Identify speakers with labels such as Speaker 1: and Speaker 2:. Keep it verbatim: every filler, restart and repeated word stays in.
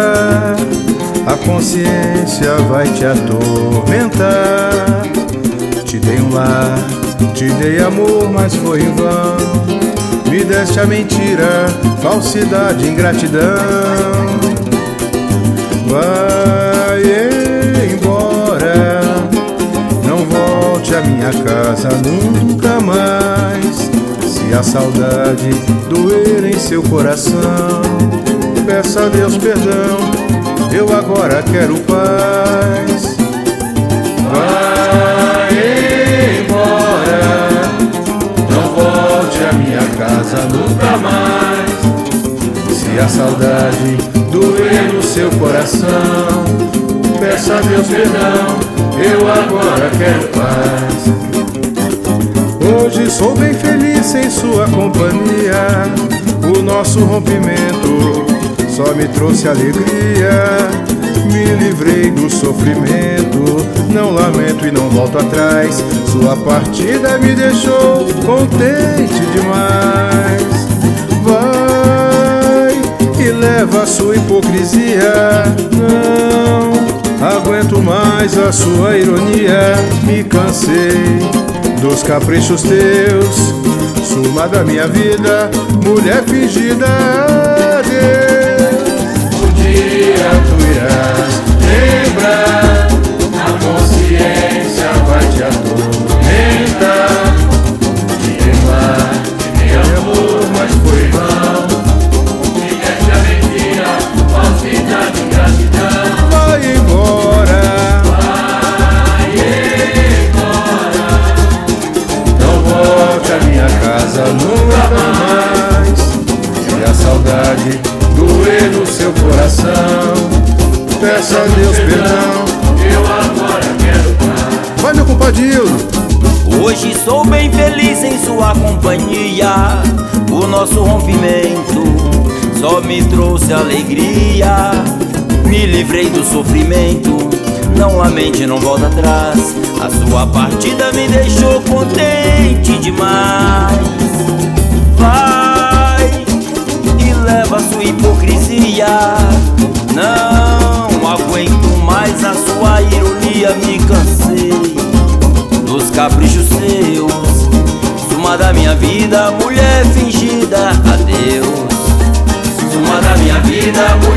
Speaker 1: chorar, a consciência vai te atormentar. Te dei um lar, te dei amor, mas foi em vão. Me deste a mentira, falsidade, ingratidão. Vai embora, não volte à minha casa nunca mais. Se a saudade doer em seu coração, peça a Deus perdão, eu agora quero paz. Vai embora, não volte à minha casa nunca mais. Se a saudade doer no seu coração, peça a Deus perdão, eu agora quero paz. Hoje sou bem feliz em sua companhia. O nosso rompimento só me trouxe alegria. Me livrei do sofrimento, não lamento e não volto atrás. Sua partida me deixou contente demais. Vai e leva a sua hipocrisia, não aguento mais a sua ironia. Me cansei dos caprichos teus, suma da minha vida, mulher fingida. Adeus. Um dia tu irás lembrar, a consciência vai te atormentar. Te amar, te dei amor, mas foi vão. Me deste a mentira, falsidade, ingratidão. Vai embora, vai embora, não volte à minha casa nunca mais. Se a saudade doer no seu coração, peça a Deus perdão, eu agora quero paz. Vai, meu compadinho.
Speaker 2: Hoje sou bem feliz em sua companhia. O nosso rompimento só me trouxe alegria. Me livrei do sofrimento, não lamente, não volta atrás. A sua partida me deixou contente demais. Vai e leva a sua hipocrisia, não aguento mais a sua ironia. Me cansei dos caprichos seus, suma da minha vida, mulher fingida. Adeus. Suma da minha vida, mulher